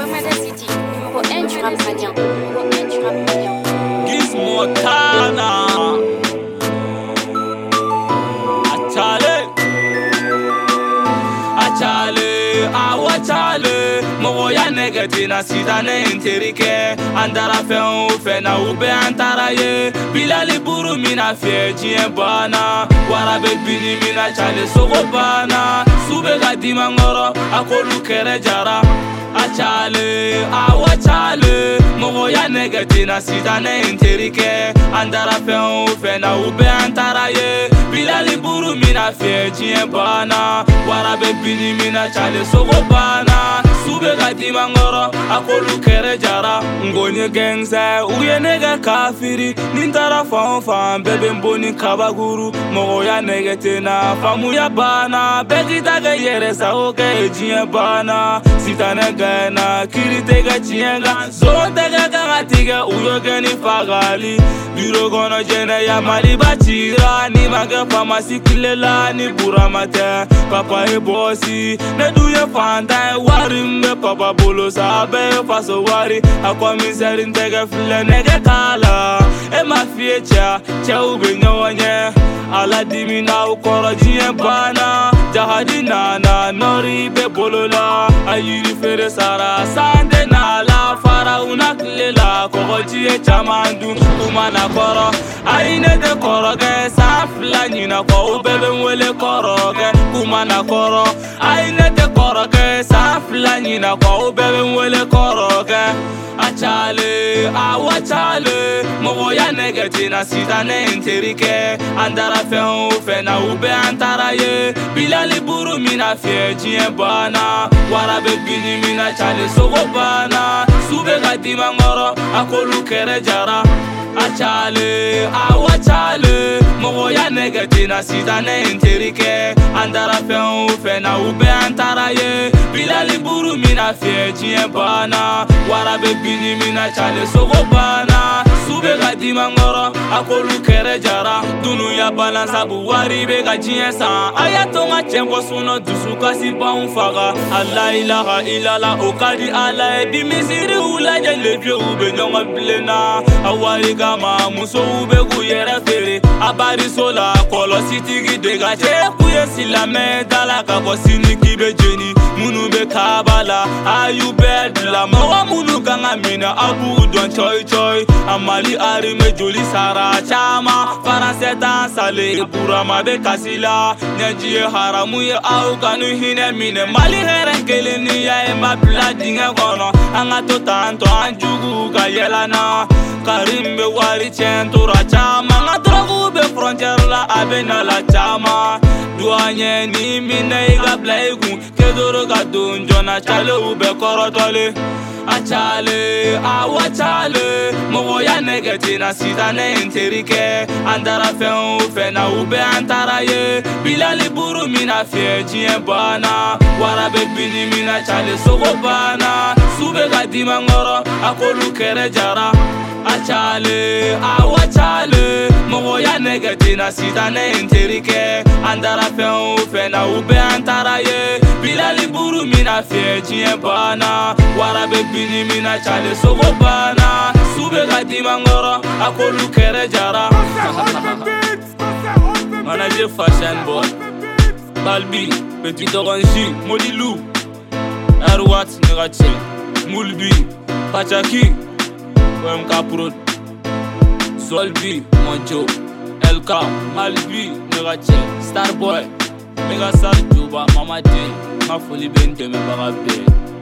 Ramada City, numéro 1 du rap malien. Gizmo Tana Achale, awachale Mogo ya negatina sidane interike Andara fe na ube antara ye Bilali buru mina fe jien bana Warabe bini mina chale sogo bana Sube gadima ngoro akolu kere jara Achale, awachale Mogo ya negatina sidane interike Andara fe na ube antara ye Bilali buru mina fe jien bana Warabe bini mina chale sogo bana Sube gadima ngoro akolu kere jara Ngonye gengse uye nega kafiri Nintara fan bebe mboni kabaguru Mogo ya negetina famu ya bana Begi daga yere sa oke jien bana Sitane gana kiri tega chienga Zoro tega kanga tiga uyo geni fagali Biro gono jene ya mali bachira Ni mage famasi kilela ni buramate Papa e bosi ne duye fanta warimbe papa bolo sabe faso wari Akwa miseri ntege file nege kala E mafie cha ube nyawanye Ala dimi na ukoro jien bana Jahadi nana nori be bolola Ayiri fere sara sande na la fara unaklela Koko jie chamandu umana koro Aine de koro ge safla nina ko ubebe mwele koro ge umana koro Aine de koro ge safla nina ko ubebe mwele koro ge Achale, awachale Mogo ya negatina sidane interike Andara fe na ube antara ye Bilali buru mina fe jien bana Warabe bini mina chale sogo bana Sube gadima ngoro akolu kere jara Achale, awachale Mogo ya negatina sidane interike Andara fe na ube antara ye Bilali buru mina fe jien bana Warabe bini mina chale sogo bana Sube gadima ngoro akolu kere jara Dunu ya balansa buwari bega jien san Ayatonga chenko suno dusu kasi ba unfaga Allah ilaha ilala okadi ala Di misiri ulaje lebye ube nyonga blena Awari gama muso ube kuyere fere Abari sola kolo sitigi dega Kuye silame dala kako siniki be jeni Munu be kabala ayu bedla Mawa munu kanga mina abu don choy choy Amali ari me joli sara chama Faranse dansale burama be kasila Nyajie haramu ye au kanu hine mine Mali herenkele ni ya emba pla dinge kono Anga to tanto anjugu ka yelana Karimbe wari chentura chama Nga drogu be frontier la abena la chama Douanye ni mine iga blaigu Kedoro ga dunjona chale ube korotole Achale, awachale Mogo ya negatina sidane interike Andara fe na ube antara ye Bilali buru mina fe jien bana Warabe bini mina chale sogo bana Sube gadima ngoro akolu kere jara Achale, awachale Mogo ya negatina sidane interike Andara fe na ube antara ye Bilali buru mina fe jien bana Warabe bini mina chale sogo bana Sube gadima ngoro akolu kere jara Manager fashion boy Balbi, petit orange, Molilou Erwat Negache Mulbi, Pachaki OMK Prod Zolbi, Moncho LK, Malbi, Negache Starboy Mega Sal Juba, Mama J Mafoli Bente me bagabe